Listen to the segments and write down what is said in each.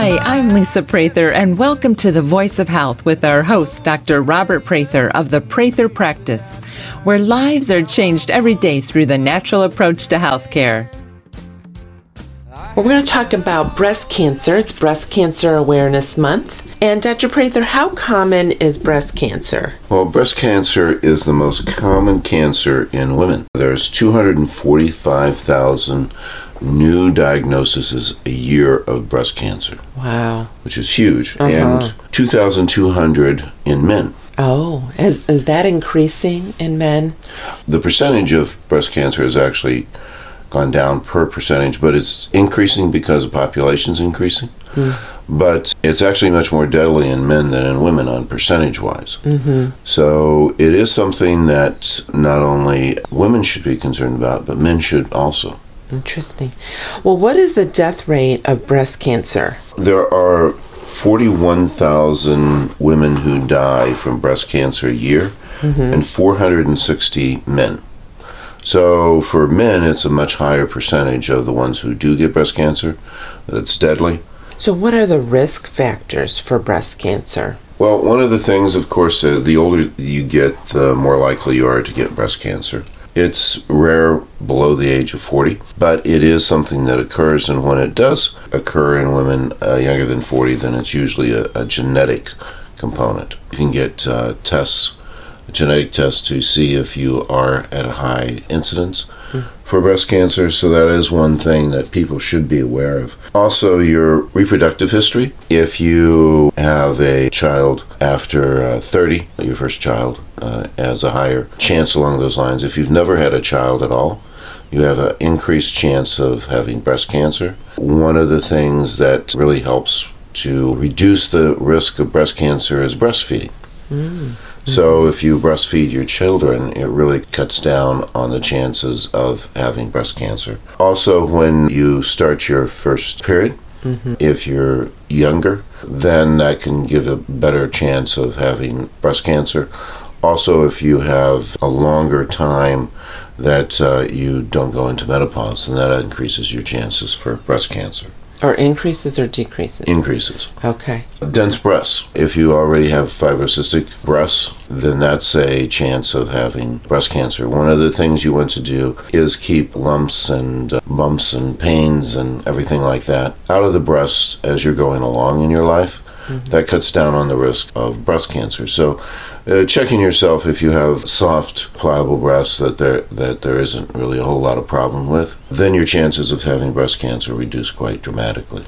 Hi, I'm Lisa Prather, and welcome to The Voice of Health with our host, Dr. Robert Prather of the Prather Practice, where lives are changed every day through the natural approach to healthcare. Well, we're going to talk about breast cancer. It's Breast Cancer Awareness Month. And Dr. Prather, how common is breast cancer? Well, breast cancer is the most common cancer in women. There's 245,000 new diagnoses a year of breast cancer. Wow. Which is huge. And 2,200 in men. Oh, is that increasing in men? The percentage of breast cancer has actually gone down per percentage, but it's increasing because the population's increasing. But it's actually much more deadly in men than in women on percentage-wise. So it is something that not only women should be concerned about, but men should also. Interesting. Well, what is the death rate of breast cancer? There are 41,000 women who die from breast cancer a year, and 460 men. So for men, it's a much higher percentage of the ones who do get breast cancer, that it's deadly. So what are the risk factors for breast cancer? Well, one of the things, of course, the older you get, the more likely you are to get breast cancer. It's rare below the age of 40, but it is something that occurs, and when it does occur in women younger than 40, then it's usually a genetic component. You can get genetic tests to see if you are at a high incidence for breast cancer, so that is one thing that people should be aware of. Also, your reproductive history. If you have a child after 30, your first child, has a higher chance along those lines. If you've never had a child at all, you have an increased chance of having breast cancer. One of the things that really helps to reduce the risk of breast cancer is breastfeeding. So if you breastfeed your children, it really cuts down on the chances of having breast cancer. Also, when you start your first period, if you're younger, then that can give a better chance of having breast cancer. Also, if you have a longer time that you don't go into menopause, then that increases your chances for breast cancer. Or increases or decreases? Increases. Okay. Dense breasts. If you already have fibrocystic breasts, then that's a chance of having breast cancer. One of the things you want to do is keep lumps and bumps and pains and everything like that out of the breasts as you're going along in your life. That cuts down on the risk of breast cancer. So checking yourself if you have soft, pliable breasts that there isn't really a whole lot of problem with, then your chances of having breast cancer reduce quite dramatically.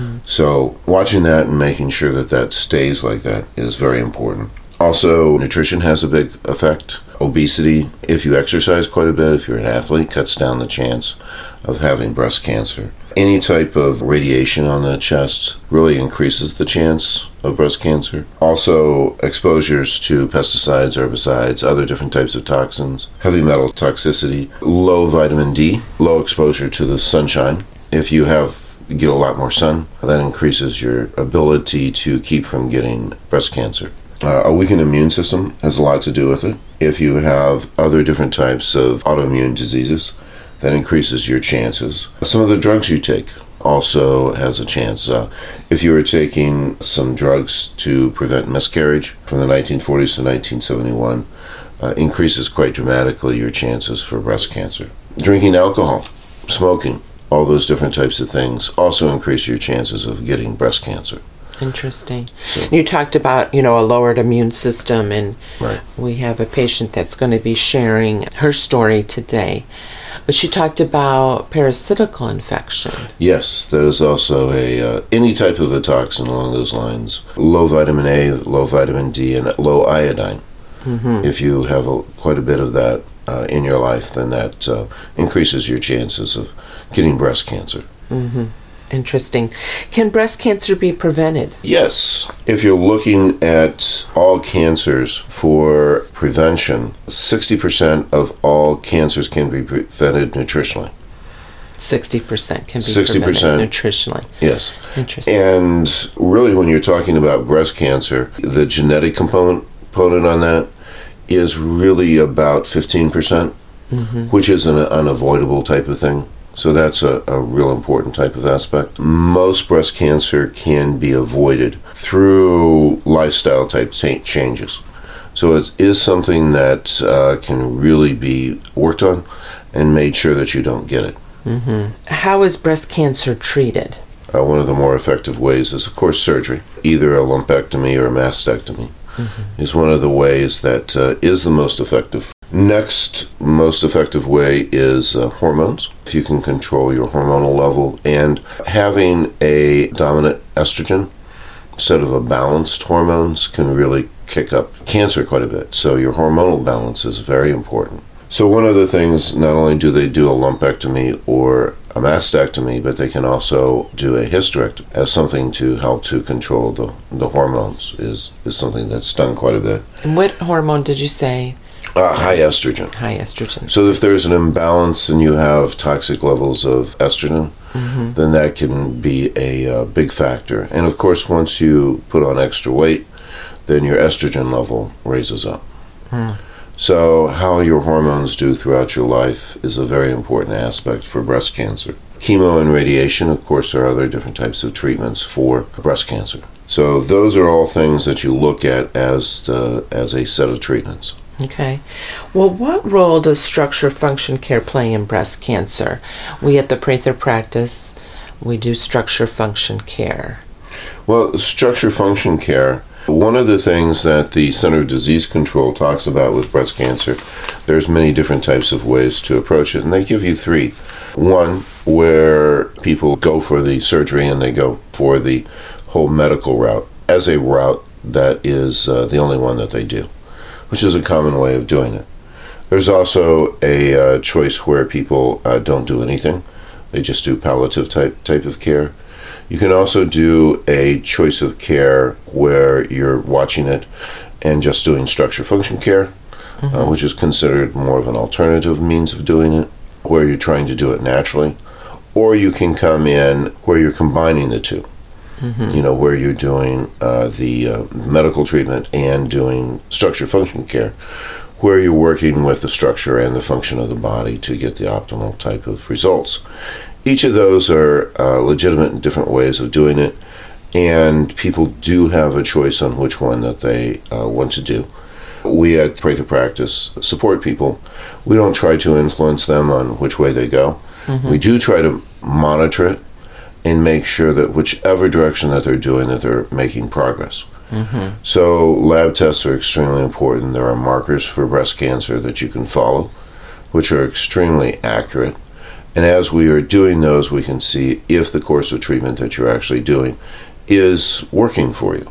So watching that and making sure that that stays like that is very important. Also, nutrition has a big effect. Obesity, if you exercise quite a bit, if you're an athlete, cuts down the chance of having breast cancer. Any type of radiation on the chest really increases the chance of breast cancer. Also, exposures to pesticides, herbicides, other different types of toxins, heavy metal toxicity, low vitamin D, low exposure to the sunshine. If you get a lot more sun, that increases your ability to keep from getting breast cancer. A weakened immune system has a lot to do with it. If you have other different types of autoimmune diseases, that increases your chances. Some of the drugs you take also has a chance. If you were taking some drugs to prevent miscarriage from the 1940s to 1971, increases quite dramatically your chances for breast cancer. Drinking alcohol, smoking, all those different types of things also increase your chances of getting breast cancer. Interesting. So, you talked about, a lowered immune system, and we have a patient that's going to be sharing her story today. But she talked about parasitical infection. Yes, that is also any type of a toxin along those lines. Low vitamin A, low vitamin D, and low iodine. If you have quite a bit of that in your life, then that increases your chances of getting breast cancer. Interesting. Can breast cancer be prevented? Yes. If you're looking at all cancers for prevention, 60% of all cancers can be prevented nutritionally. 60% can be 60% prevented nutritionally. Yes. Interesting. And really, when you're talking about breast cancer, the genetic component on that is really about 15%, which is an unavoidable type of thing. So that's a real important type of aspect. Most breast cancer can be avoided through lifestyle type changes. So it is something that can really be worked on and made sure that you don't get it. Mm-hmm. How is breast cancer treated? One of the more effective ways is, of course, surgery. Either a lumpectomy or a mastectomy is one of the ways that is the most effective. Next most effective way is hormones. If you can control your hormonal level, and having a dominant estrogen instead of a balanced hormones can really kick up cancer quite a bit. So your hormonal balance is very important. So one of the things, not only do they do a lumpectomy or a mastectomy, but they can also do a hysterectomy as something to help to control the hormones is something that's done quite a bit. And what hormone did you say? High estrogen. High estrogen. So if there's an imbalance and you have toxic levels of estrogen, then that can be a big factor. And of course, once you put on extra weight, then your estrogen level raises up. So how your hormones do throughout your life is a very important aspect for breast cancer. Chemo and radiation, of course, are other different types of treatments for breast cancer. So those are all things that you look at as a set of treatments. Okay. Well, what role does structure function care play in breast cancer? We at the Prather practice, we do structure function care. Well, structure function care, one of the things that the Center of Disease Control talks about with breast cancer, there's many different types of ways to approach it, and they give you three. One, where people go for the surgery and they go for the whole medical route as a route that is the only one that they do, which is a common way of doing it. There's also a choice where people don't do anything. They just do palliative type of care. You can also do a choice of care where you're watching it and just doing structure function care, which is considered more of an alternative means of doing it, where you're trying to do it naturally. Or you can come in where you're combining the two. Where you're doing the medical treatment and doing structure function care, where you're working with the structure and the function of the body to get the optimal type of results. Each of those are legitimate and different ways of doing it, and people do have a choice on which one that they want to do. We at Prather Practice support people. We don't try to influence them on which way they go. We do try to monitor it and make sure that whichever direction that they're doing, that they're making progress. So lab tests are extremely important. There are markers for breast cancer that you can follow, which are extremely accurate. And as we are doing those, we can see if the course of treatment that you're actually doing is working for you,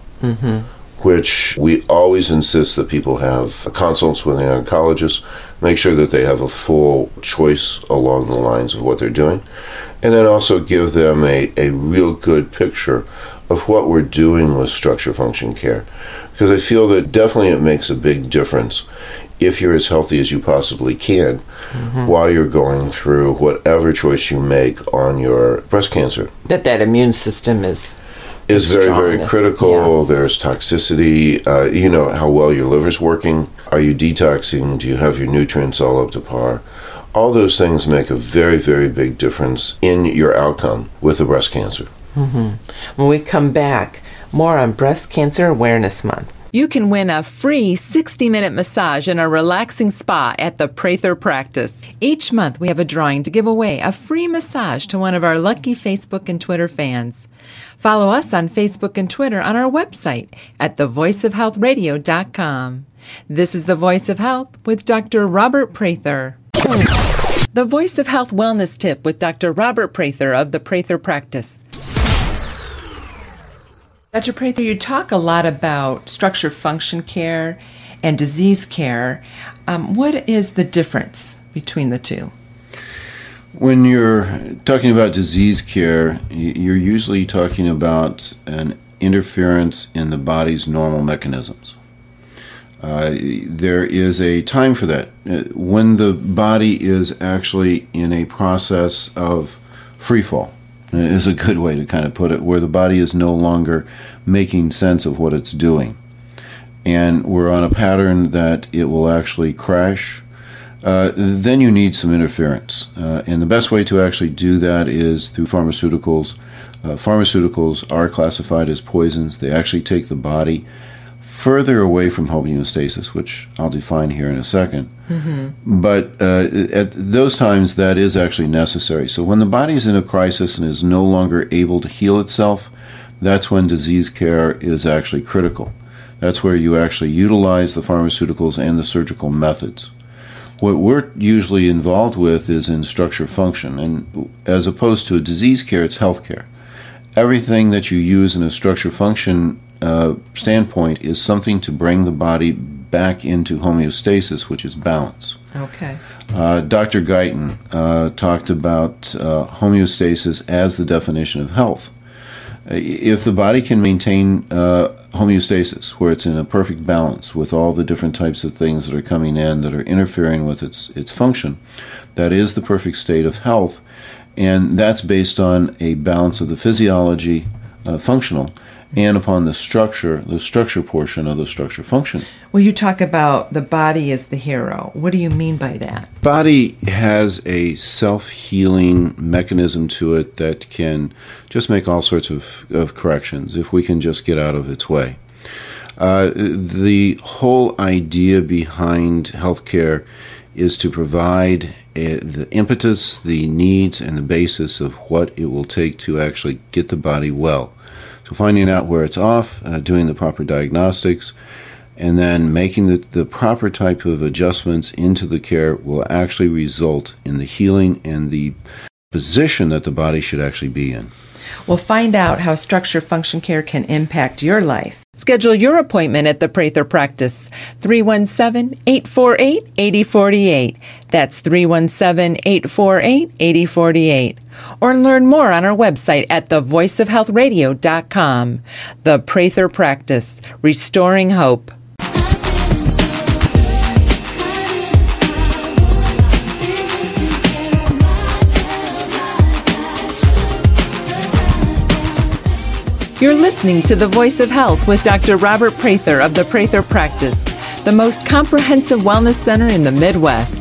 which we always insist that people have consults with an oncologist, make sure that they have a full choice along the lines of what they're doing, and then also give them a real good picture of what we're doing with structure function care. Because I feel that definitely it makes a big difference if you're as healthy as you possibly can while you're going through whatever choice you make on your breast cancer. That immune system is very, very critical. Yeah. There's toxicity. How well your liver's working. Are you detoxing? Do you have your nutrients all up to par? All those things make a very, very big difference in your outcome with the breast cancer. When we come back, more on Breast Cancer Awareness Month. You can win a free 60-minute massage in a relaxing spa at the Prather Practice. Each month, we have a drawing to give away a free massage to one of our lucky Facebook and Twitter fans. Follow us on Facebook and Twitter on our website at thevoiceofhealthradio.com. This is The Voice of Health with Dr. Robert Prather. The Voice of Health Wellness Tip with Dr. Robert Prather of the Prather Practice. Dr. Prather, you talk a lot about structure function care and disease care. What is the difference between the two? When you're talking about disease care, you're usually talking about an interference in the body's normal mechanisms. There is a time for that. When the body is actually in a process of free fall, is a good way to kind of put it, where the body is no longer making sense of what it's doing. And we're on a pattern that it will actually crash, then you need some interference. And the best way to actually do that is through pharmaceuticals. Pharmaceuticals are classified as poisons. They actually take the body further away from homeostasis, which I'll define here in a second. Mm-hmm. But at those times, that is actually necessary. So when the body is in a crisis and is no longer able to heal itself, that's when disease care is actually critical. That's where you actually utilize the pharmaceuticals and the surgical methods. What we're usually involved with is in structure function, and as opposed to a disease care, it's health care. Everything that you use in a structure function standpoint is something to bring the body back into homeostasis, which is balance. Okay. Dr. Guyton talked about homeostasis as the definition of health. If the body can maintain homeostasis, where it's in a perfect balance with all the different types of things that are coming in that are interfering with its function, that is the perfect state of health, and that's based on a balance of the physiology, functional, and upon the structure portion of the structure function. Well, you talk about the body as the hero. What do you mean by that? Body has a self-healing mechanism to it that can just make all sorts of corrections if we can just get out of its way. The whole idea behind healthcare is to provide the impetus, the needs, and the basis of what it will take to actually get the body well. So finding out where it's off, doing the proper diagnostics, and then making the proper type of adjustments into the care will actually result in the healing and the position that the body should actually be in. Well, find out how structure function care can impact your life. Schedule your appointment at the Prather Practice, 317-848-8048. That's 317-848-8048. Or learn more on our website at thevoiceofhealthradio.com. The Prather Practice, restoring hope. You're listening to The Voice of Health with Dr. Robert Prather of the Prather Practice, the most comprehensive wellness center in the Midwest.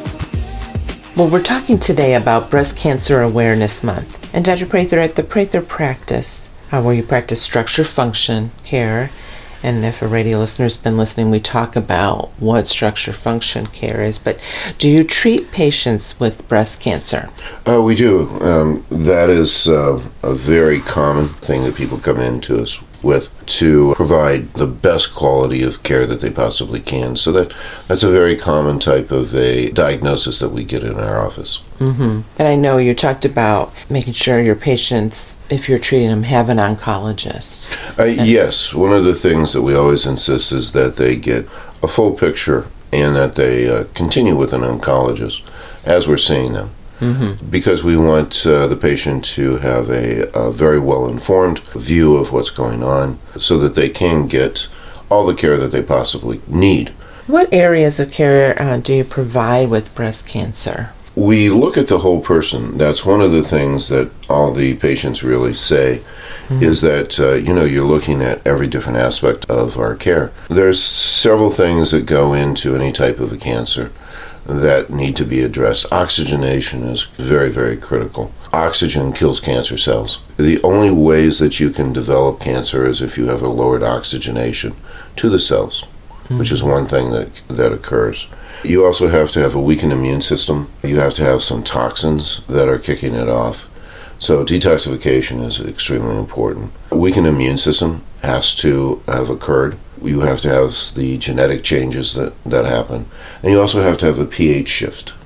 Well, we're talking today about Breast Cancer Awareness Month. And Dr. Prather, at the Prather Practice, where you practice structure function care, and if a radio listener's been listening, we talk about what structure function care is. But do you treat patients with breast cancer? We do. That is a very common thing that people come into us with to provide the best quality of care that they possibly can. So that's a very common type of a diagnosis that we get in our office. Mm-hmm. And I know you talked about making sure your patients, if you're treating them, have an oncologist. Yes. One of the things that we always insist is that they get a full picture and that they continue with an oncologist as we're seeing them. Mm-hmm. Because we want the patient to have a very well-informed view of what's going on so that they can get all the care that they possibly need. What areas of care do you provide with breast cancer? We look at the whole person. That's one of the things that all the patients really say, is that, you're looking at every different aspect of our care. There's several things that go into any type of a cancer that need to be addressed. Oxygenation is very, very critical. Oxygen kills cancer cells. The only ways that you can develop cancer is if you have a lowered oxygenation to the cells, which is one thing that occurs. You also have to have a weakened immune system. You have to have some toxins that are kicking it off. So detoxification is extremely important. A weakened immune system has to have occurred. You have to have the genetic changes that happen. And you also have to have a pH shift.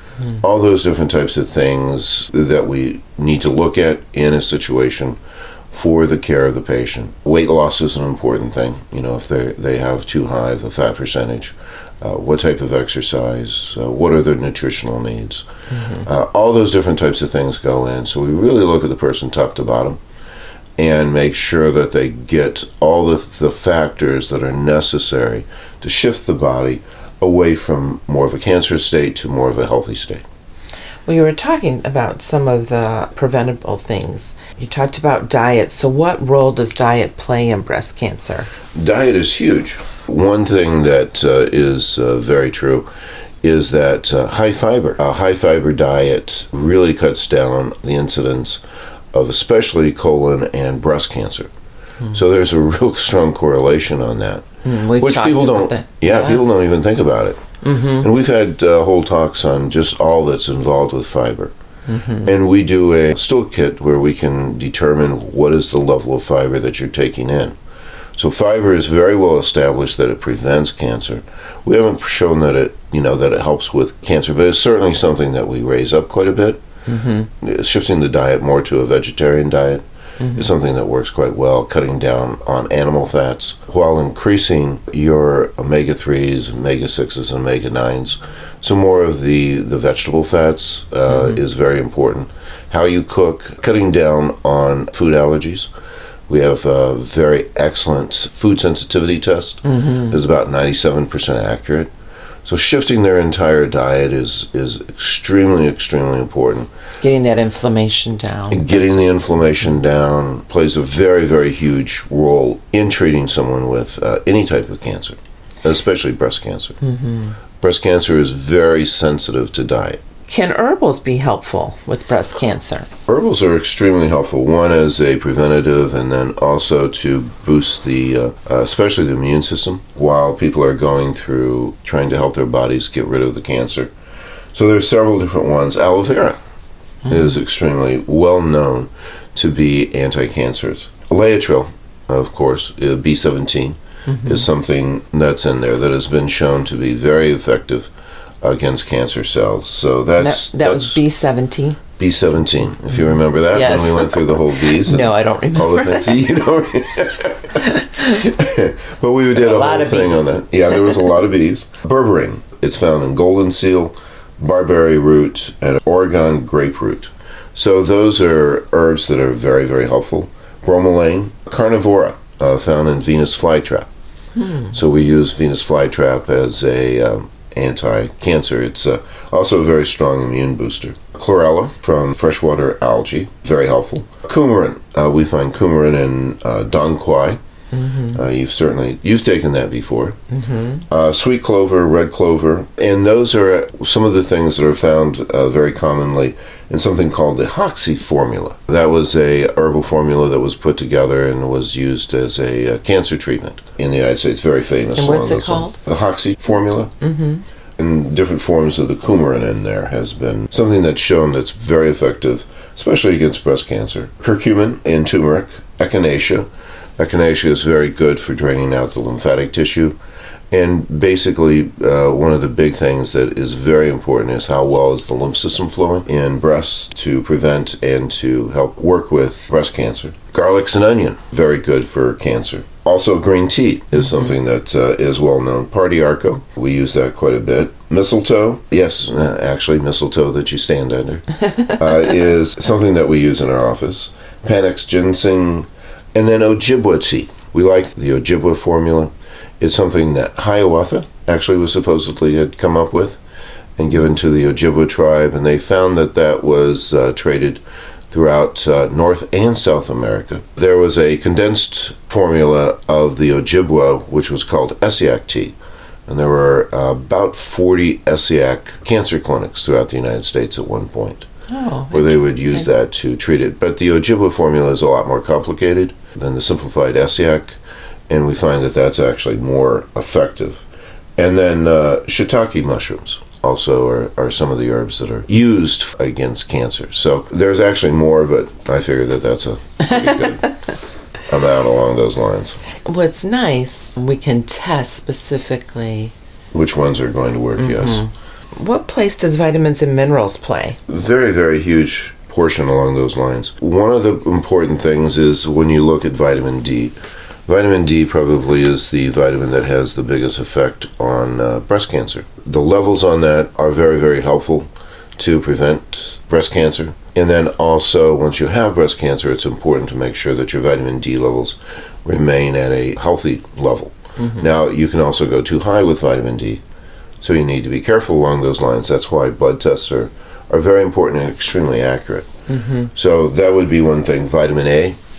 All those different types of things that we need to look at in a situation for the care of the patient. Weight loss is an important thing. If they have too high of a fat percentage, what type of exercise, what are their nutritional needs. All those different types of things go in. So we really look at the person top to bottom and make sure that they get all the factors that are necessary to shift the body away from more of a cancer state to more of a healthy state. Well, you were talking about some of the preventable things. You talked about diet. So what role does diet play in breast cancer? Diet is huge. One thing that is very true is that high fiber. A high fiber diet really cuts down the incidence of especially colon and breast cancer. So there's a real strong correlation on that, which people don't. People don't even think about it. And we've had whole talks on just all that's involved with fiber. And we do a stool kit where we can determine what is the level of fiber that you're taking in. So fiber is very well established that it prevents cancer. We haven't shown that it helps with cancer, but it's certainly something that we raise up quite a bit. Shifting the diet more to a vegetarian diet is something that works quite well, cutting down on animal fats while increasing your omega-3s, omega-6s, and omega-9s. So more of the vegetable fats is very important. How you cook, cutting down on food allergies. We have a very excellent food sensitivity test. It's about 97% accurate. So shifting their entire diet is extremely, extremely important. Getting that inflammation down. And getting the inflammation down plays a very, very huge role in treating someone with any type of cancer, especially breast cancer. Breast cancer is very sensitive to diet. Can herbals be helpful with breast cancer? Herbals are extremely helpful. One as a preventative, and then also to boost the, especially the immune system, while people are going through trying to help their bodies get rid of the cancer. So there's several different ones. Aloe vera is extremely well known to be anti-cancerous. Laetrile, of course, B17, is something that's in there that has been shown to be very effective against cancer cells. So that was B17. B17, if you remember that, yes. when we went through the whole Bs. No, I don't remember. All the things. You don't. But we did a whole thing on that. Yeah, there was a lot of Bs. Berberine, it's found in golden seal, barberry root, and Oregon grapefruit. So those are herbs that are very, very helpful. Bromelain, carnivora, found in Venus flytrap. So we use Venus flytrap as a anti-cancer. It's also a very strong immune booster. Chlorella from freshwater algae, very helpful. Coumarin, we find coumarin in Dong Quai. You've taken that before. Sweet clover, red clover, and those are some of the things that are found very commonly in something called the Hoxsey formula. That was a herbal formula that was put together and was used as a cancer treatment in the United States. Very famous. And what's it called? The Hoxsey formula. And different forms of the coumarin in there has been something that's shown that's very effective, especially against breast cancer. Curcumin and turmeric, echinacea. Echinacea is very good for draining out the lymphatic tissue. And basically, one of the big things that is very important is how well is the lymph system flowing in breasts to prevent and to help work with breast cancer. Garlics and onion, very good for cancer. Also, green tea is something that is well known. Pardiarco, we use that quite a bit. Mistletoe, yes, actually mistletoe that you stand under, is something that we use in our office. Panax ginseng, and then Ojibwa tea. We like the Ojibwa formula. It's something that Hiawatha actually was supposedly had come up with and given to the Ojibwa tribe, and they found that that was traded throughout North and South America. There was a condensed formula of the Ojibwa, which was called Essiac tea, and there were about 40 Essiac cancer clinics throughout the United States at one point, where they would use that to treat it. But the Ojibwa formula is a lot more complicated than the simplified Essiac, and we find that that's actually more effective. And then shiitake mushrooms also are some of the herbs that are used against cancer. So there's actually more, but I figure that that's a pretty good amount along those lines. What's nice, we can test specifically which ones are going to work, yes. What place does vitamins and minerals play? Very, very huge portion along those lines. One of the important things is when you look at vitamin D. Vitamin D probably is the vitamin that has the biggest effect on breast cancer. The levels on that are very, very helpful to prevent breast cancer. And then also, once you have breast cancer, it's important to make sure that your vitamin D levels remain at a healthy level. Now, you can also go too high with vitamin D, so you need to be careful along those lines. That's why blood tests are very important and extremely accurate. So that would be one thing. Vitamin A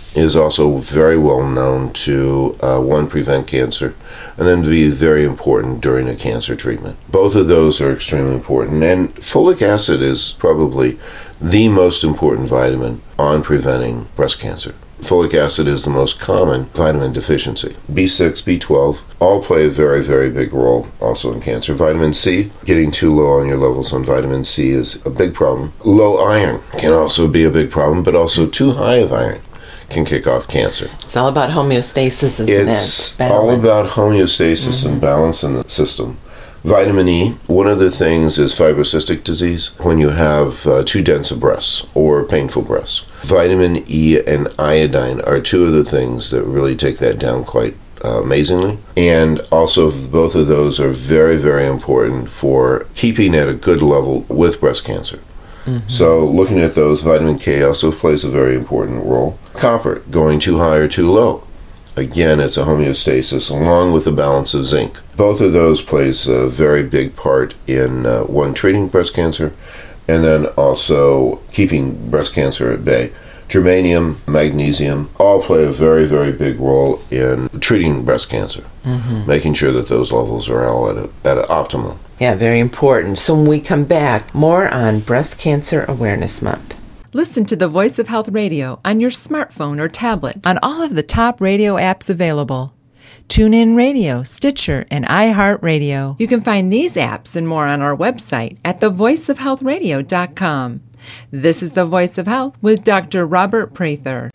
is also very well known to, one, prevent cancer, and then be very important during a cancer treatment. Both of those are extremely important, and folic acid is probably the most important vitamin on preventing breast cancer. Folic acid is the most common vitamin deficiency. B6, B12 all play a very, very big role also in cancer. Vitamin C, getting too low on your levels on vitamin C is a big problem. Low iron can also be a big problem, but also too high of iron can kick off cancer. It's all about homeostasis, isn't it? It's all about homeostasis and balance in the system. Vitamin E, one of the things is fibrocystic disease, when you have too dense of breasts or painful breasts. Vitamin E and iodine are two of the things that really take that down quite amazingly. And also both of those are very, very important for keeping at a good level with breast cancer. So looking at those, vitamin K also plays a very important role. Copper, going too high or too low. Again, it's a homeostasis along with the balance of zinc. Both of those plays a very big part in, one, treating breast cancer, and then also keeping breast cancer at bay. Germanium, magnesium, all play a very, very big role in treating breast cancer, making sure that those levels are all at an optimum. Yeah, very important. So when we come back, more on Breast Cancer Awareness Month. Listen to the Voice of Health Radio on your smartphone or tablet on all of the top radio apps available. TuneIn Radio, Stitcher, and iHeartRadio. You can find these apps and more on our website at thevoiceofhealthradio.com. This is The Voice of Health with Dr. Robert Prather.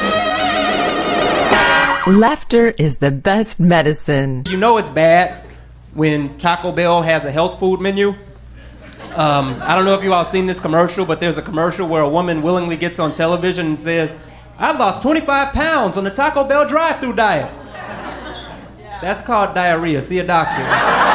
Laughter is the best medicine. You know it's bad when Taco Bell has a health food menu. I don't know if you all seen this commercial, but there's a commercial where a woman willingly gets on television and says, "I've lost 25 pounds on the Taco Bell drive-thru diet." That's called diarrhea. See a doctor.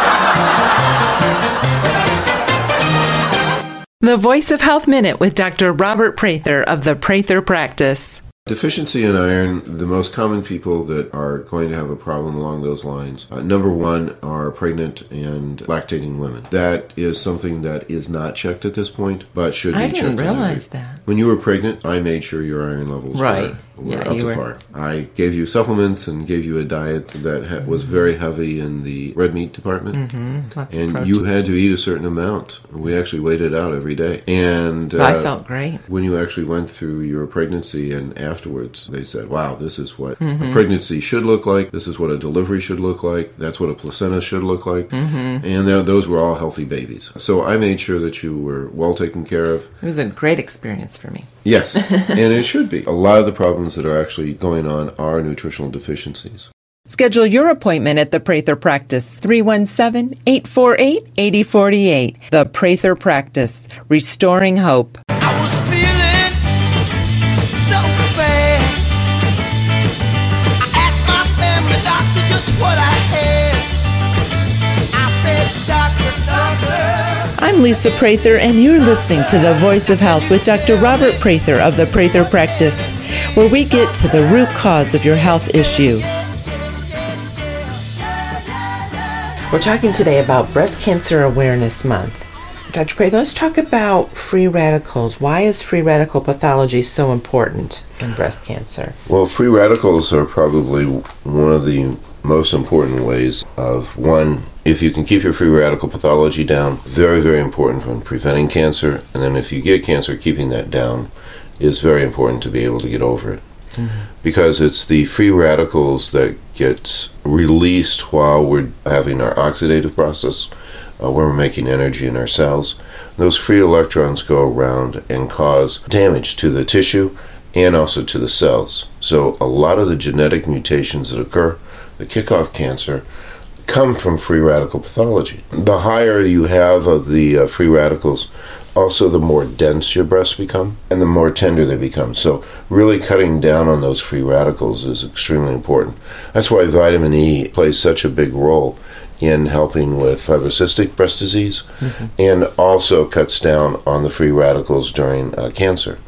The Voice of Health Minute with Dr. Robert Prather of the Prather Practice. Deficiency in iron, the most common people that are going to have a problem along those lines, number one, are pregnant and lactating women. That is something that is not checked at this point, but should be checked. I didn't realize that. When you were pregnant, I made sure your iron levels were up to par. I gave you supplements and gave you a diet that was very heavy in the red meat department. Lots and of protein. you had to eat a certain amount. We actually weighed it out every day. And I felt great. When you actually went through your pregnancy and afterwards, they said, wow, this is what a pregnancy should look like. This is what a delivery should look like. That's what a placenta should look like. And those were all healthy babies. So I made sure that you were well taken care of. It was a great experience for me. Yes, and it should be. A lot of the problems that are actually going on are nutritional deficiencies. Schedule your appointment at the Prather Practice, 317-848-8048. The Prather Practice, restoring hope. I was feeling so bad. I asked my family doctor just what I had. I said, doctor. I'm Lisa Prather, and you're listening to The Voice of Health with Dr. Robert Prather of the Prather Practice, where we get to the root cause of your health issue. We're talking today about Breast Cancer Awareness Month. Dr. Prather, let's talk about free radicals. Why is free radical pathology so important in breast cancer? Well, free radicals are probably one of the most important ways of, one, if you can keep your free radical pathology down, very, very important for preventing cancer. And then if you get cancer, keeping that down is very important to be able to get over it. Because it's the free radicals that get released while we're having our oxidative process, where we're making energy in our cells. Those free electrons go around and cause damage to the tissue and also to the cells. So a lot of the genetic mutations that occur that kick off cancer come from free radical pathology. The higher you have of the free radicals, also the more dense your breasts become and the more tender they become. So really cutting down on those free radicals is extremely important. That's why vitamin E plays such a big role in helping with fibrocystic breast disease and also cuts down on the free radicals during cancer.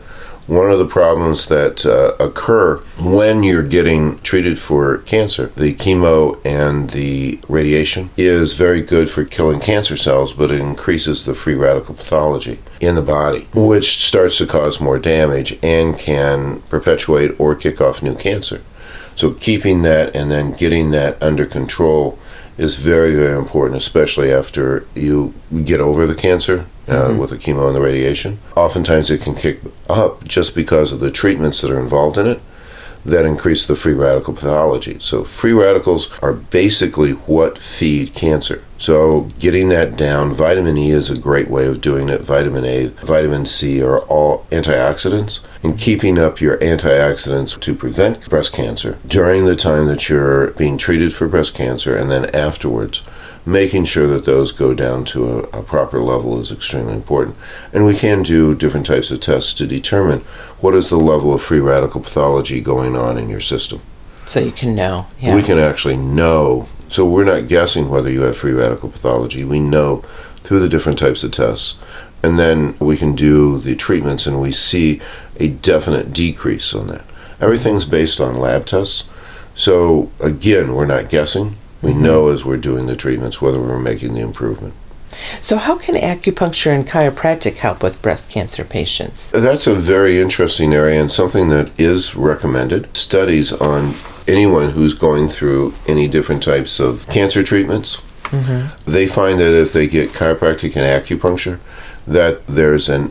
One of the problems that occur when you're getting treated for cancer, the chemo and the radiation is very good for killing cancer cells, but it increases the free radical pathology in the body, which starts to cause more damage and can perpetuate or kick off new cancer. So keeping that and then getting that under control is very, very important, especially after you get over the cancer with the chemo and the radiation. Oftentimes it can kick up just because of the treatments that are involved in it that increase the free radical pathology. So free radicals are basically what feed cancer. So getting that down, vitamin E is a great way of doing it. Vitamin A, vitamin C are all antioxidants. And keeping up your antioxidants to prevent breast cancer during the time that you're being treated for breast cancer and then afterwards, making sure that those go down to a proper level is extremely important. And we can do different types of tests to determine what is the level of free radical pathology going on in your system. So you can know. Yeah. We can actually know. So we're not guessing whether you have free radical pathology. We know through the different types of tests. And then we can do the treatments and we see a definite decrease on that. Everything's based on lab tests. So again, we're not guessing. We know as we're doing the treatments whether we're making the improvement. So how can acupuncture and chiropractic help with breast cancer patients? That's a very interesting area and something that is recommended. Studies on anyone who's going through any different types of cancer treatments, they find that if they get chiropractic and acupuncture, that there's an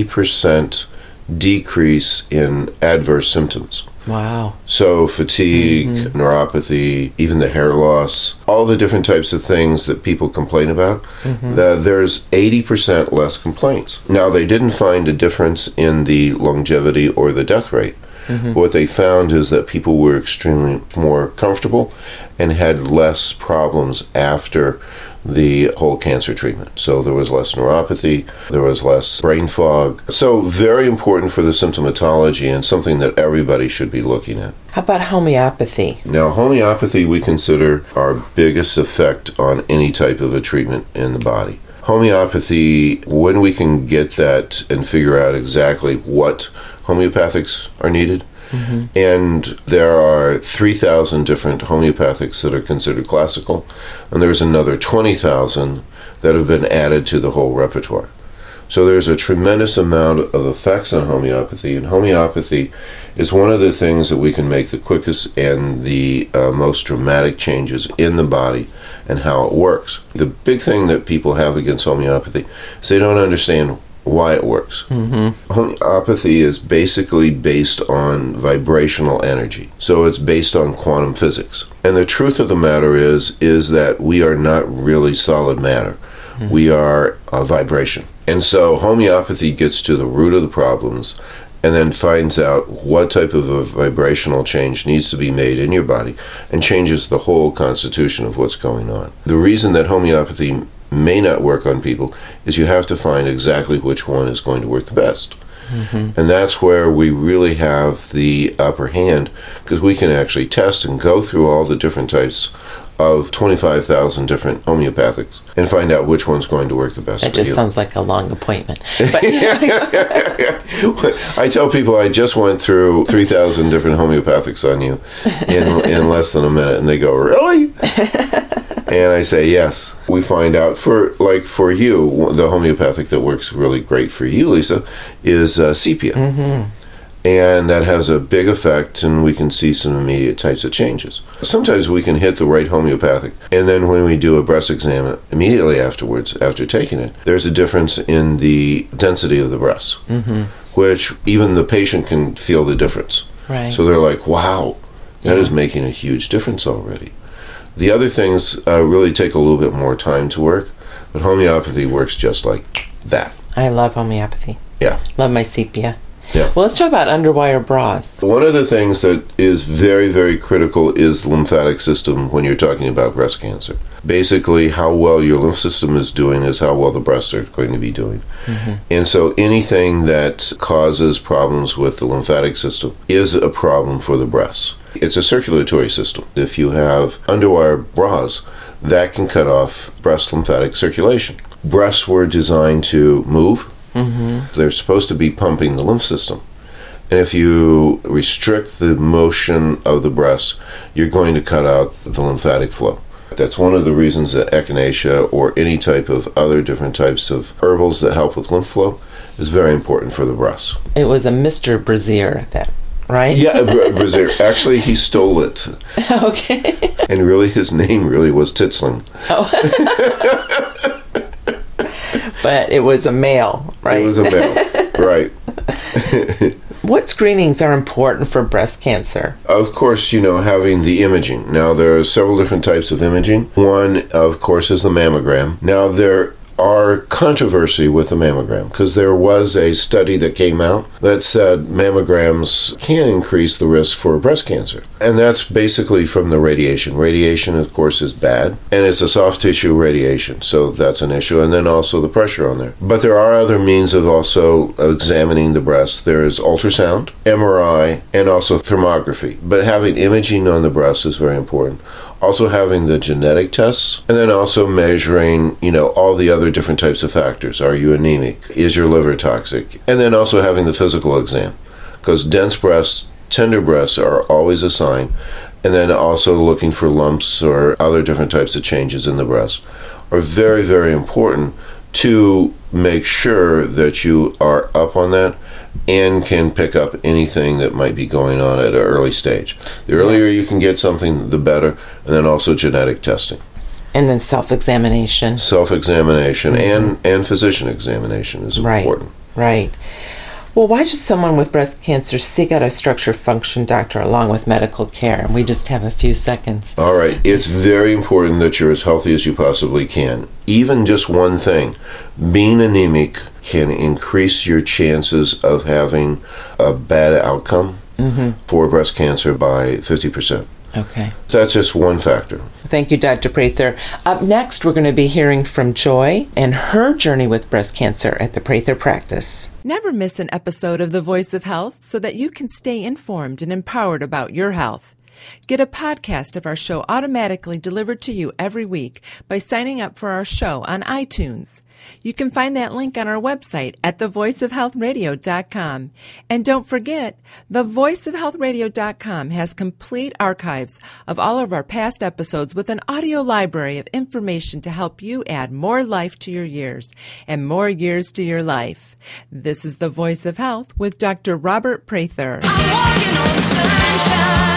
80% decrease in adverse symptoms. Wow. So fatigue, neuropathy, even the hair loss, all the different types of things that people complain about, there's 80% less complaints. Now, they didn't find a difference in the longevity or the death rate. What they found is that people were extremely more comfortable and had less problems after the whole cancer treatment. So there was less neuropathy, there was less brain fog. So very important for the symptomatology and something that everybody should be looking at. How about homeopathy? Now, homeopathy we consider our biggest effect on any type of a treatment in the body. Homeopathy, when we can get that and figure out exactly what homeopathics are needed, and there are 3,000 different homeopathics that are considered classical, and there's another 20,000 that have been added to the whole repertoire. So there's a tremendous amount of effects on homeopathy, and homeopathy is one of the things that we can make the quickest and the most dramatic changes in the body and how it works. The big thing that people have against homeopathy is they don't understand why it works. Homeopathy is basically based on vibrational energy. So it's based on quantum physics. And the truth of the matter is that we are not really solid matter. We are a vibration. And so homeopathy gets to the root of the problems and then finds out what type of a vibrational change needs to be made in your body and changes the whole constitution of what's going on. The reason that homeopathy may not work on people is you have to find exactly which one is going to work the best. And that's where we really have the upper hand, because we can actually test and go through all the different types of 25,000 different homeopathics and find out which one's going to work the best for you. That just sounds like a long appointment. But I tell people I just went through 3,000 different homeopathics on you in less than a minute, and they go, "Really?" And I say, yes. We find out for you, the homeopathic that works really great for you, Lisa, is sepia. And that has a big effect, and we can see some immediate types of changes. Sometimes we can hit the right homeopathic, and then when we do a breast exam immediately afterwards, after taking it, there's a difference in the density of the breast, which even the patient can feel the difference. Right. So they're like, wow, that is making a huge difference already. The other things really take a little bit more time to work, but homeopathy works just like that. I love homeopathy. Yeah. Love my sepia. Yeah. Well, let's talk about underwire bras. One of the things that is very, very critical is the lymphatic system when you're talking about breast cancer. Basically, how well your lymph system is doing is how well the breasts are going to be doing. And so anything that causes problems with the lymphatic system is a problem for the breasts. It's a circulatory system. If you have underwire bras, that can cut off breast lymphatic circulation. Breasts were designed to move. They're supposed to be pumping the lymph system. And if you restrict the motion of the breast, you're going to cut out the lymphatic flow. That's one of the reasons that echinacea or any type of other different types of herbals that help with lymph flow is very important for the breast. It was a Mr. Brazier that, right? Yeah, Brazier. Actually, he stole it. Okay. And really, his name really was Titzling. But it was a male, right? It was a male, right. What screenings are important for breast cancer? Of course, having the imaging. Now, there are several different types of imaging. One, of course, is the mammogram. Now, there are controversy with the mammogram because there was a study that came out that said mammograms can increase the risk for breast cancer. And that's basically from the radiation. Radiation, of course, is bad, and it's a soft tissue radiation, so that's an issue, and then also the pressure on there. But there are other means of also examining the breast. There is ultrasound, MRI, and also thermography. But having imaging on the breast is very important. Also having the genetic tests, and then also measuring, all the other different types of factors. Are you anemic? Is your liver toxic? And then also having the physical exam, because dense breasts, tender breasts are always a sign. And then also looking for lumps or other different types of changes in the breast are very, very important to make sure that you are up on that and can pick up anything that might be going on at an early stage. The earlier you can get something, the better. And then also genetic testing. And then self-examination. Self-examination and physician examination is important. Right. Well, why should someone with breast cancer seek out a structure function doctor along with medical care? And we just have a few seconds. All right. It's very important that you're as healthy as you possibly can. Even just one thing, being anemic can increase your chances of having a bad outcome for breast cancer by 50%. Okay. That's just one factor. Thank you, Dr. Prather. Up next, we're going to be hearing from Joy and her journey with breast cancer at the Prather practice. Never miss an episode of The Voice of Health so that you can stay informed and empowered about your health. Get a podcast of our show automatically delivered to you every week by signing up for our show on iTunes. You can find that link on our website at thevoiceofhealthradio.com. And don't forget, thevoiceofhealthradio.com has complete archives of all of our past episodes with an audio library of information to help you add more life to your years and more years to your life. This is The Voice of Health with Dr. Robert Prather. I'm walking on sunshine.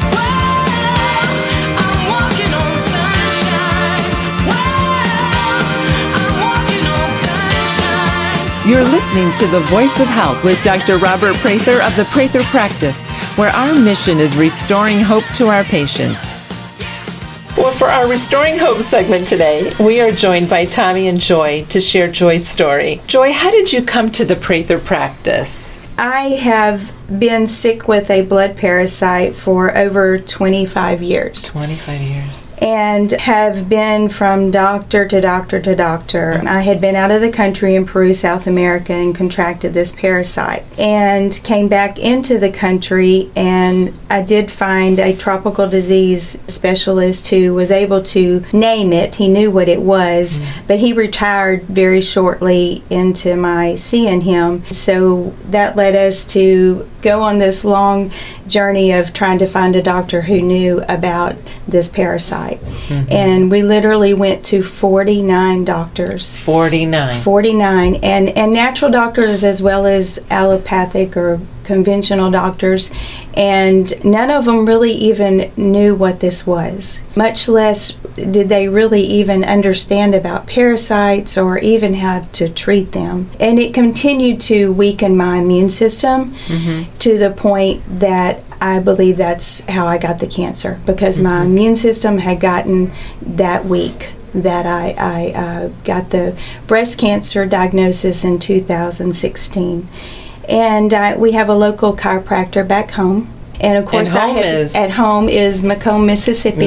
You're listening to The Voice of Health with Dr. Robert Prather of the Prather Practice, where our mission is restoring hope to our patients. Well, for our Restoring Hope segment today, we are joined by Tommy and Joy to share Joy's story. Joy, how did you come to the Prather Practice? I have been sick with a blood parasite for over 25 years. 25 years. And have been from doctor to doctor to doctor. I had been out of the country in Peru, South America, and contracted this parasite. And came back into the country, and I did find a tropical disease specialist who was able to name it. He knew what it was, but he retired very shortly into my seeing him. So that led us to go on this long journey of trying to find a doctor who knew about this parasite. And we literally went to 49 doctors. 49. And natural doctors as well as allopathic or conventional doctors, and none of them really even knew what this was. Much less did they really even understand about parasites or even how to treat them. And it continued to weaken my immune system to the point that I believe that's how I got the cancer, because my immune system had gotten that weak that I got the breast cancer diagnosis in 2016. And we have a local chiropractor back home. And of course, at home is Macomb, Mississippi.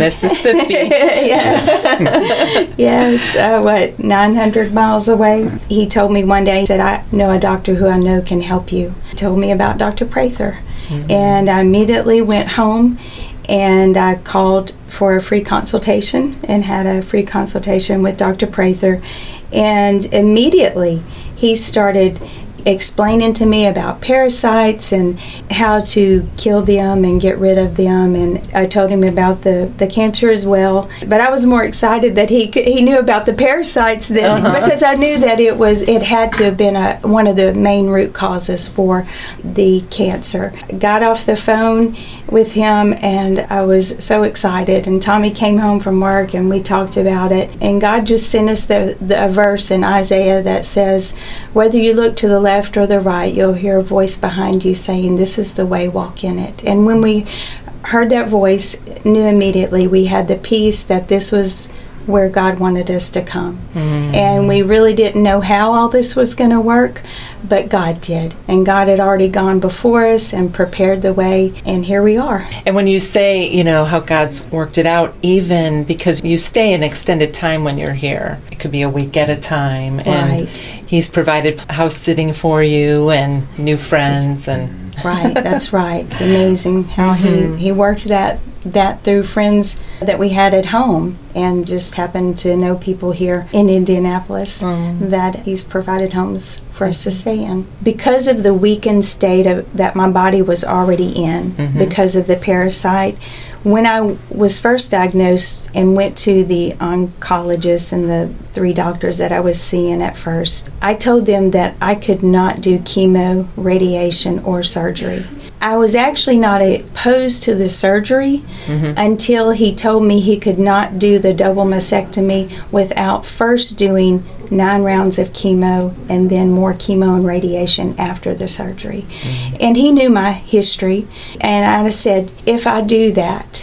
Yes. 900 miles away. He told me one day, he said, I know a doctor who I know can help you. He told me about Dr. Prather. And I immediately went home and I called for a free consultation and had a free consultation with Dr. Prather. And immediately he started explaining to me about parasites and how to kill them and get rid of them. And I told him about the cancer as well. But I was more excited that he knew about the parasites than because I knew that it had to have been one of the main root causes for the cancer. Got off the phone with him and I was so excited. And Tommy came home from work and we talked about it. And God just sent us a verse in Isaiah that says, whether you look to the left or the right, you'll hear a voice behind you saying, this is the way, walk in it. And when we heard that voice, knew immediately we had the peace that this was where God wanted us to come. And we really didn't know how all this was going to work, but God did. And God had already gone before us and prepared the way, and here we are. And when you say, how God's worked it out, even because you stay an extended time when you're here, it could be a week at a time, and He's provided house sitting for you and new friends. Right, that's right. It's amazing how he worked that through friends that we had at home, and just happened to know people here in Indianapolis that he's provided homes for us to stay in. Because of the weakened state that my body was already in, because of the parasite, when I was first diagnosed and went to the oncologist and the 3 doctors that I was seeing at first, I told them that I could not do chemo, radiation, or surgery. I was actually not opposed to the surgery until he told me he could not do the double mastectomy without first doing 9 rounds of chemo and then more chemo and radiation after the surgery. And he knew my history, and I said, if I do that,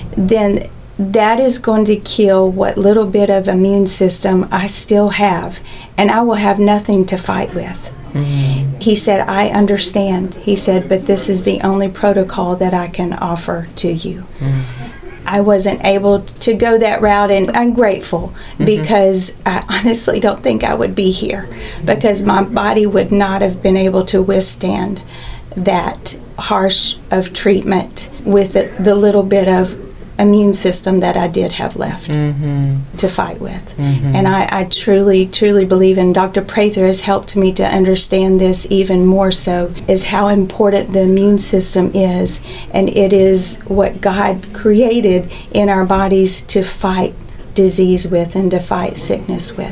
then that is going to kill what little bit of immune system I still have, and I will have nothing to fight with. He said, I understand. He said, but this is the only protocol that I can offer to you. I wasn't able to go that route, and I'm grateful because I honestly don't think I would be here because my body would not have been able to withstand that harsh of treatment with the little bit of immune system that I did have left to fight with. And I truly, truly believe, and Dr. Prather has helped me to understand this even more so, is how important the immune system is, and it is what God created in our bodies to fight disease with and to fight sickness with.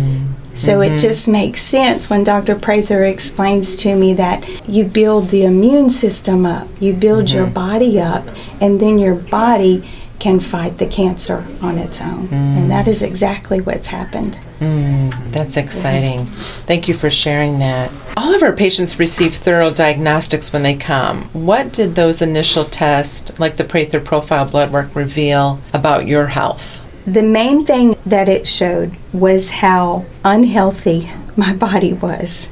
So it just makes sense when Dr. Prather explains to me that you build the immune system up, you build your body up, and then your body can fight the cancer on its own. And that is exactly what's happened. That's exciting. Thank you for sharing that. All of our patients receive thorough diagnostics when they come. What did those initial tests, like the Prather Profile blood work, reveal about your health? The main thing that it showed was how unhealthy my body was,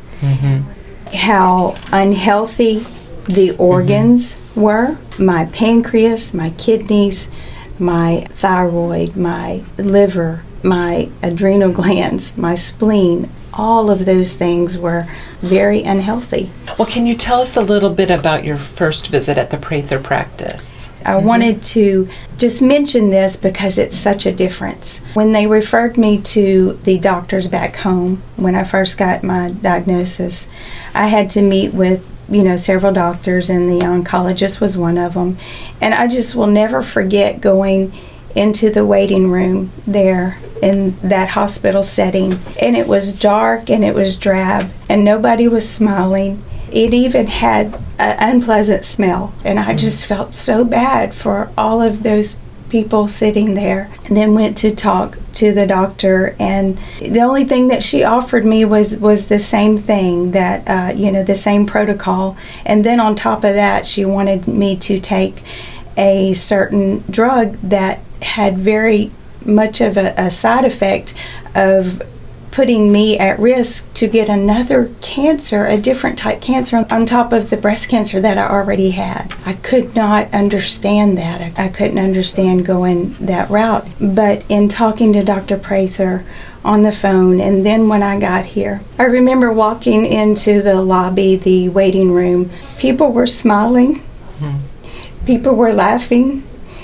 how unhealthy the organs were, my pancreas, my kidneys, my thyroid, my liver, my adrenal glands, my spleen. All of those things were very unhealthy. Well, can you tell us a little bit about your first visit at the Prather practice? I wanted to just mention this because it's such a difference. When they referred me to the doctors back home, when I first got my diagnosis, I had to meet with several doctors, and the oncologist was one of them. And I just will never forget going into the waiting room there in that hospital setting. And it was dark and it was drab and nobody was smiling. It even had an unpleasant smell. And I just felt so bad for all of those people sitting there. And then went to talk to the doctor, and the only thing that she offered me was the same thing, that the same protocol. And then on top of that, she wanted me to take a certain drug that had very much of a side effect of putting me at risk to get another cancer, a different type cancer, on top of the breast cancer that I already had. I could not understand that. I couldn't understand going that route. But in talking to Dr. Prather on the phone, and then when I got here, I remember walking into the lobby, the waiting room. People were smiling. People were laughing.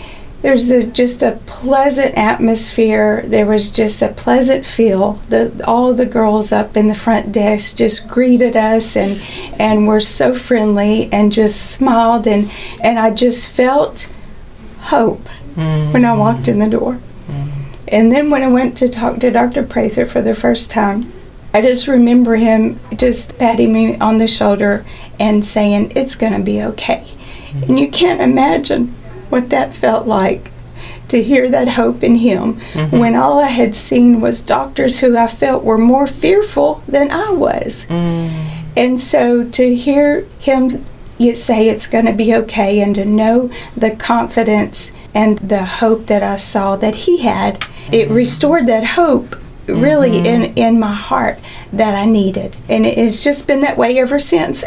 There's just a pleasant atmosphere. There was just a pleasant feel. All the girls up in the front desk just greeted us and were so friendly and just smiled, and I just felt hope when I walked in the door. And then when I went to talk to Dr. Prather for the first time, I just remember him just patting me on the shoulder and saying, "It's going to be okay." And you can't imagine what that felt like, to hear that hope in him when all I had seen was doctors who I felt were more fearful than I was. And so to hear him say it's going to be okay, and to know the confidence and the hope that I saw that he had, it restored that hope really in my heart that I needed. And it's just been that way ever since.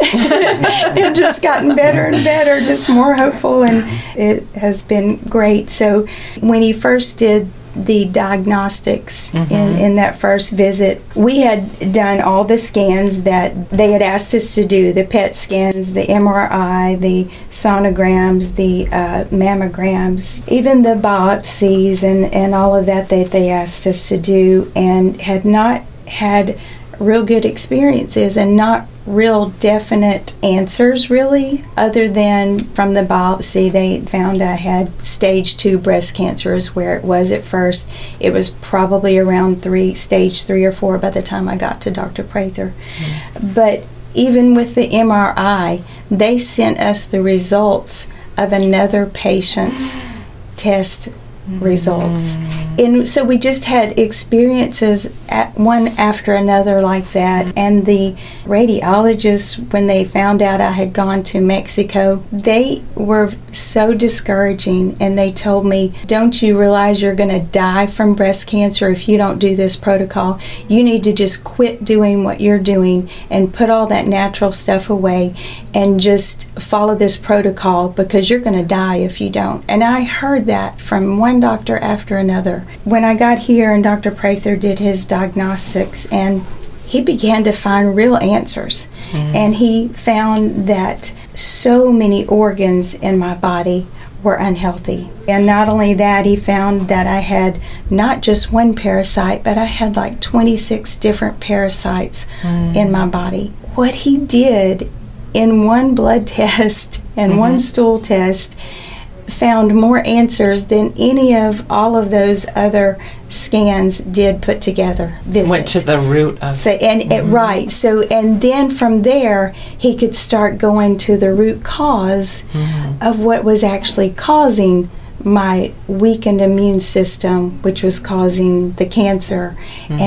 It just gotten better and better, just more hopeful, and it has been great. So when he first did the diagnostics in that first visit, we had done all the scans that they had asked us to do, the PET scans, the MRI, the sonograms, the mammograms, even the biopsies and all of that they asked us to do, and had not had real good experiences and not real definite answers really, other than from the biopsy they found I had stage 2 breast cancer is where it was at first. It was probably around stage 3 or 4 by the time I got to Dr. Prather. But even with the MRI, they sent us the results of another patient's test results. And so we just had experiences one after another like that. And the radiologists, when they found out I had gone to Mexico, they were so discouraging, and they told me, "Don't you realize you're going to die from breast cancer if you don't do this protocol? You need to just quit doing what you're doing and put all that natural stuff away and just follow this protocol, because you're going to die if you don't." And I heard that from one doctor after another. When I got here and Dr. Prather did his diagnostics, and he began to find real answers, and he found that so many organs in my body were unhealthy. And not only that, he found that I had not just one parasite, but I had like 26 different parasites in my body. What he did in one blood test and one stool test found more answers than any of all of those other scans did put together. Went to the root of right. So, and then from there he could start going to the root cause of what was actually causing my weakened immune system, which was causing the cancer,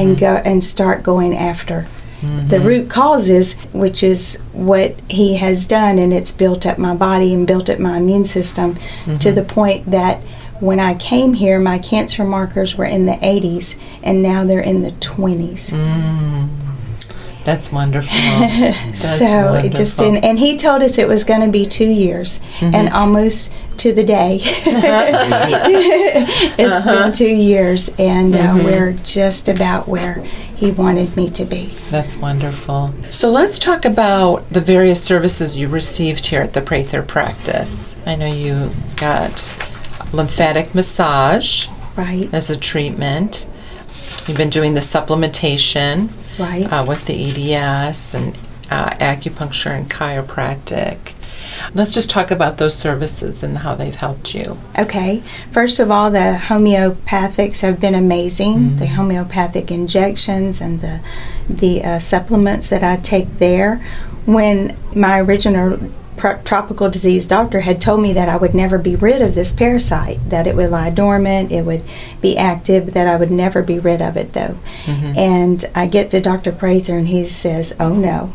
and start going after the root causes, which is what he has done, and it's built up my body and built up my immune system to the point that when I came here, my cancer markers were in the 80s, and now they're in the 20s. That's wonderful. That's so wonderful. It just didn't, and he told us it was going to be 2 years, and almost to the day. It's been 2 years, and we're just about where he wanted me to be. That's wonderful. So let's talk about the various services you received here at the Prather practice. I know you got lymphatic massage as a treatment. You've been doing the supplementation with the EDS and acupuncture and chiropractic. Let's just talk about those services and how they've helped you. Okay. First of all, the homeopathics have been amazing. The homeopathic injections and the supplements that I take there. When my original tropical disease doctor had told me that I would never be rid of this parasite, that it would lie dormant, it would be active, that I would never be rid of it though. And I get to Dr. Prather and he says, "Oh no."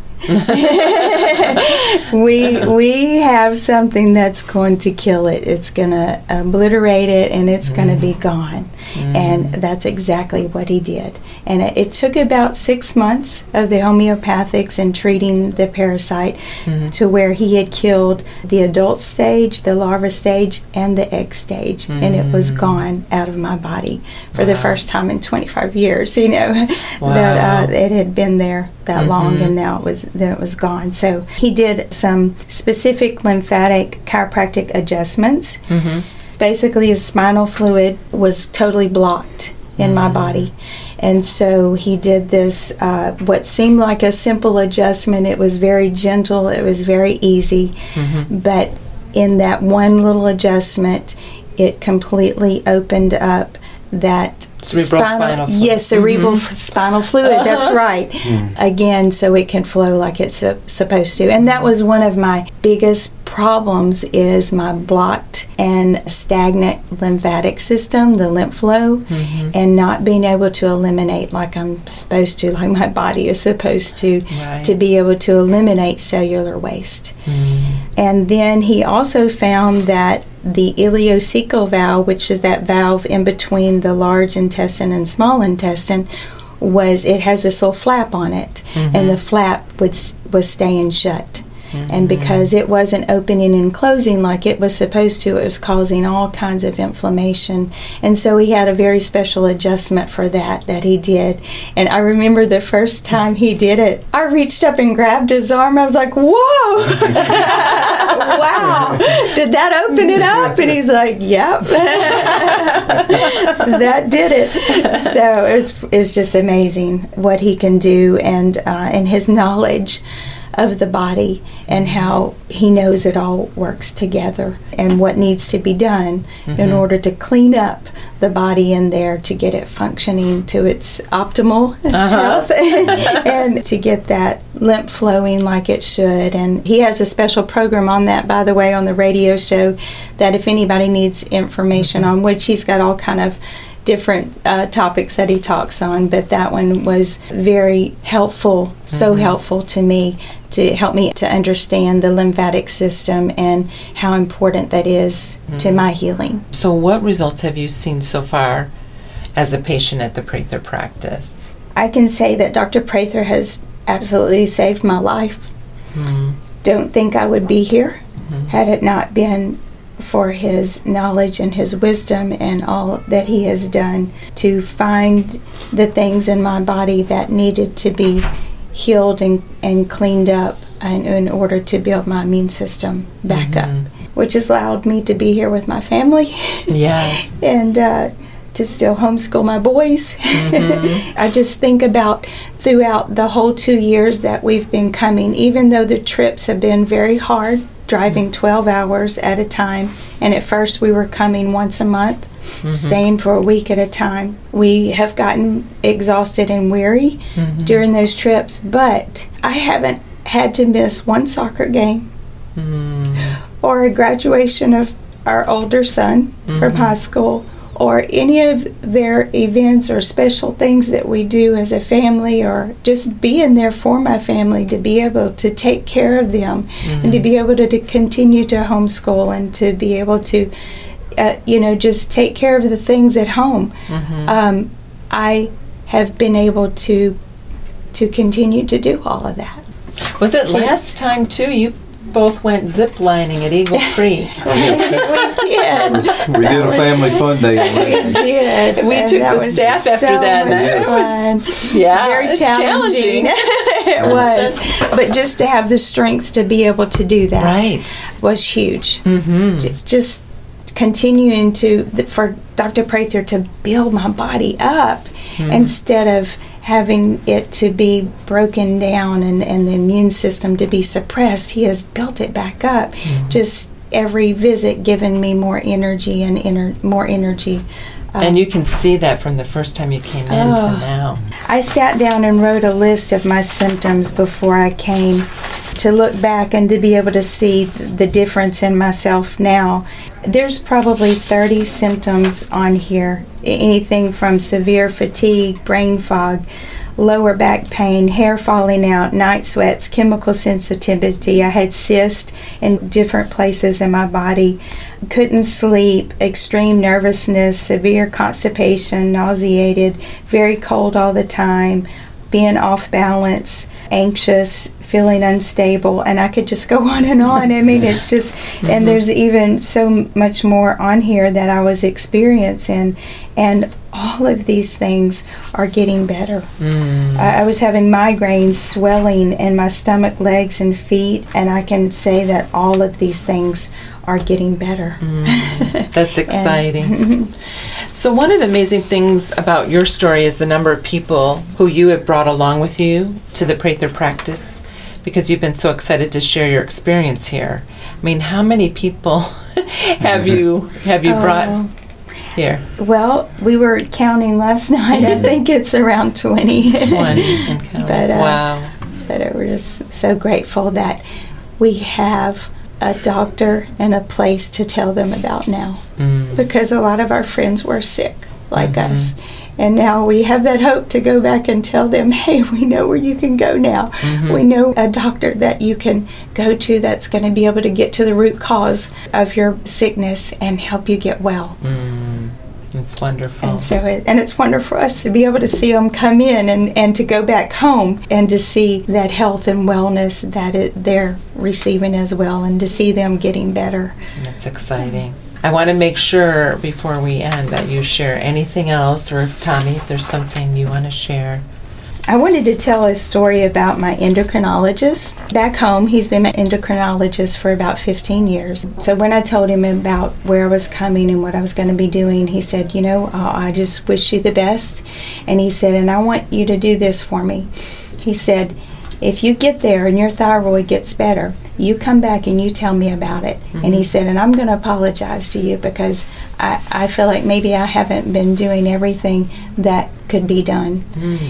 we have something that's going to kill it. It's going to obliterate it, and it's going to be gone. And that's exactly what he did. And it took about 6 months of the homeopathics and treating the parasite to where he had killed the adult stage, the larva stage, and the egg stage. And it was gone out of my body for the first time in 25 years, that it had been there that long, and now it was gone. So he did some specific lymphatic chiropractic adjustments, basically his spinal fluid was totally blocked in my body. And so he did this, what seemed like a simple adjustment. It was very gentle, it was very easy, but in that one little adjustment, it completely opened up that cerebral spinal fluid. Yes, cerebral spinal fluid, that's right. Again, so it can flow like it's supposed to. And that was one of my biggest problems, is my blocked and stagnant lymphatic system, the lymph flow, and not being able to eliminate like I'm supposed to, like my body is supposed to be able to eliminate cellular waste. And then he also found that the ileocecal valve, which is that valve in between the large intestine and small intestine, it has this little flap on it, and the flap was staying shut. And because it wasn't opening and closing like it was supposed to, it was causing all kinds of inflammation. And so he had a very special adjustment for that he did. And I remember the first time he did it, I reached up and grabbed his arm. I was like, whoa! Wow! Did that open it up? And he's like, yep. That did it. So it's just amazing what he can do, and his knowledge of the body, and how he knows it all works together, and what needs to be done in order to clean up the body in there to get it functioning to its optimal health and to get that lymph flowing like it should. And he has a special program on that, by the way, on the radio show, that if anybody needs information on, which he's got all kind of different topics that he talks on, but that one was very helpful, so helpful to me, to help me to understand the lymphatic system and how important that is to my healing. So what results have you seen so far as a patient at the Prather practice? I can say that Dr. Prather has absolutely saved my life. Don't think I would be here had it not been for his knowledge and his wisdom and all that he has done to find the things in my body that needed to be healed and cleaned up, and in order to build my immune system back up, which has allowed me to be here with my family. Yes. And to still homeschool my boys. I just think about throughout the whole 2 years that we've been coming, even though the trips have been very hard, driving 12 hours at a time, and at first we were coming once a month, staying for a week at a time. We have gotten exhausted and weary during those trips, but I haven't had to miss one soccer game or a graduation of our older son from high school, or any of their events or special things that we do as a family, or just being there for my family, to be able to take care of them and to be able to continue to homeschool and to be able to just take care of the things at home. I have been able to continue to do all of that. Was it last time too you both went zip lining at Eagle Creek? We did. We did a family fun day. We did. We took the staff after that. That was very challenging. It was, but just to have the strength to be able to do that was huge. Just continuing for Dr. Prather to build my body up instead of having it to be broken down and the immune system to be suppressed. He has built it back up. Just every visit giving me more energy and more energy. And you can see that from the first time you came in to now. I sat down and wrote a list of my symptoms before I came, to look back and to be able to see the difference in myself now. There's probably 30 symptoms on here. Anything from severe fatigue, brain fog, lower back pain, hair falling out, night sweats, chemical sensitivity. I had cysts in different places in my body, couldn't sleep, extreme nervousness, severe constipation, nauseated, very cold all the time, being off balance, anxious, feeling unstable, and I could just go on and on. I mean, it's just, and there's even so much more on here that I was experiencing, and all of these things are getting better. I was having migraines, swelling in my stomach, legs, and feet, and I can say that all of these things are getting better. That's exciting. So one of the amazing things about your story is the number of people who you have brought along with you to the Prather practice, because you've been so excited to share your experience here. I mean, how many people have you brought here? Well, we were counting last night. I think it's around 20. 20 and counting. Wow. But we're just so grateful that we have a doctor and a place to tell them about now, because a lot of our friends were sick like us, and now we have that hope to go back and tell them, hey, we know where you can go now. We know a doctor that you can go to that's going to be able to get to the root cause of your sickness and help you get well. It's wonderful. And so it's wonderful for us to be able to see them come in and to go back home and to see that health and wellness that they're receiving as well, and to see them getting better. That's exciting. I want to make sure before we end that you share anything else, or if Tommy, if there's something you want to share. I wanted to tell a story about my endocrinologist. Back home, he's been my endocrinologist for about 15 years. So when I told him about where I was coming and what I was going to be doing, he said, I just wish you the best. And he said, and I want you to do this for me. He said, if you get there and your thyroid gets better, you come back and you tell me about it. And he said, and I'm going to apologize to you because I feel like maybe I haven't been doing everything that could be done.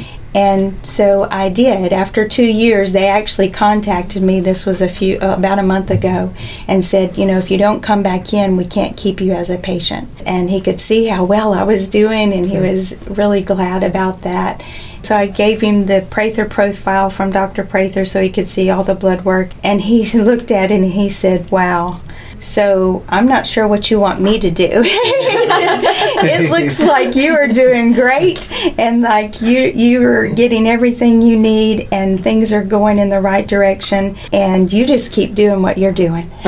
And so I did. After 2 years, they actually contacted me. This was about a month ago, and said, if you don't come back in, we can't keep you as a patient. And he could see how well I was doing, and he was really glad about that. So I gave him the Prather profile from Dr. Prather so he could see all the blood work. And he looked at it and he said, wow. So I'm not sure what you want me to do. He said, it looks like you are doing great, and like you are getting everything you need, and things are going in the right direction, and you just keep doing what you're doing. So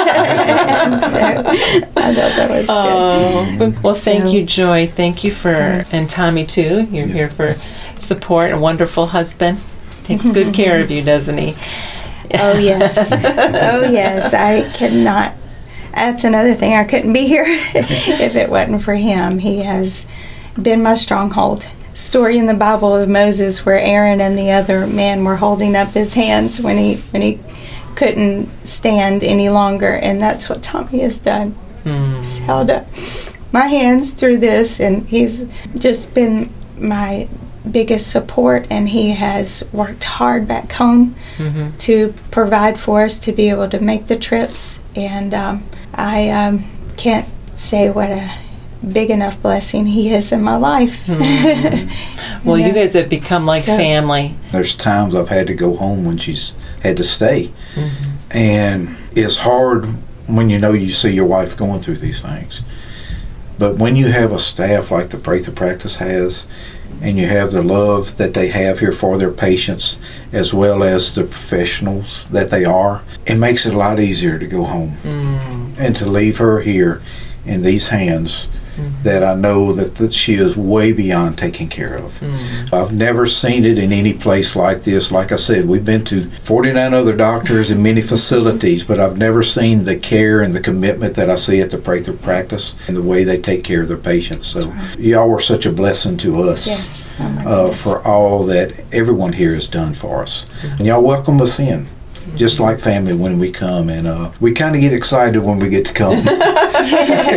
I thought that was good. Well, thank you, Joy. Thank you and Tommy too. You're here for support. A wonderful husband. Takes good care of you, doesn't he? Oh, yes. Oh, yes. I cannot. That's another thing. I couldn't be here if it wasn't for him. He has been my stronghold. Story in the Bible of Moses where Aaron and the other men were holding up his hands when he couldn't stand any longer, and that's what Tommy has done. He's held up my hands through this, and he's just been my biggest support, and he has worked hard back home to provide for us to be able to make the trips, and I can't say what a big enough blessing he is in my life. Well, you guys have become like family. There's times I've had to go home when she's had to stay, and it's hard when you see your wife going through these things, but when you have a staff like the Prather Practice has, and you have the love that they have here for their patients, as well as the professionals that they are, it makes it a lot easier to go home and to leave her here in these hands that I know that she is way beyond taken care of. I've never seen it in any place like this. Like I said, we've been to 49 other doctors and many facilities, but I've never seen the care and the commitment that I see at the Prather Practice and the way they take care of their patients. So y'all were such a blessing to us for all that everyone here has done for us. And y'all welcome us in, just like family when we come, and we kind of get excited when we get to come. We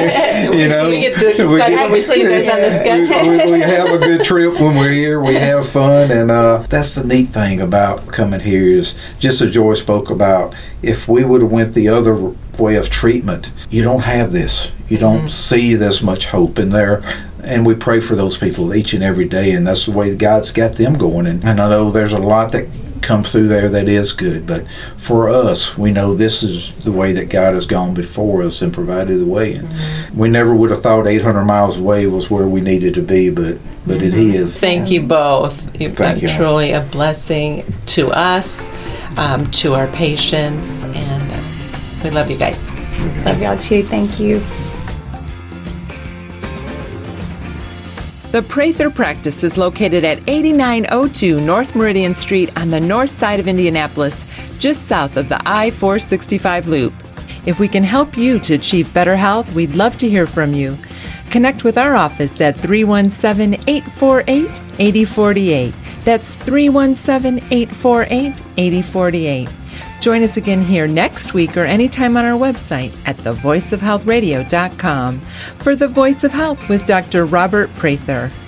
get to excited when we see you guys on the schedule. We have a good trip when we're here. We have fun, and that's the neat thing about coming here is, just as Joy spoke about, if we would have went the other way of treatment, you don't have this. You don't see this much hope in there. And we pray for those people each and every day, and that's the way God's got them going. And I know there's a lot that comes through there that is good, but for us, we know this is the way that God has gone before us and provided the way. And we never would have thought 800 miles away was where we needed to be, but it is. Thank you both. You've been truly a blessing to us, to our patients, and we love you guys. Love y'all too. Thank you. The Prather practice is located at 8902 North Meridian Street on the north side of Indianapolis, just south of the I-465 loop. If we can help you to achieve better health, we'd love to hear from you. Connect with our office at 317-848-8048. That's 317-848-8048. Join us again here next week or anytime on our website at thevoiceofhealthradio.com for The Voice of Health with Dr. Robert Prather.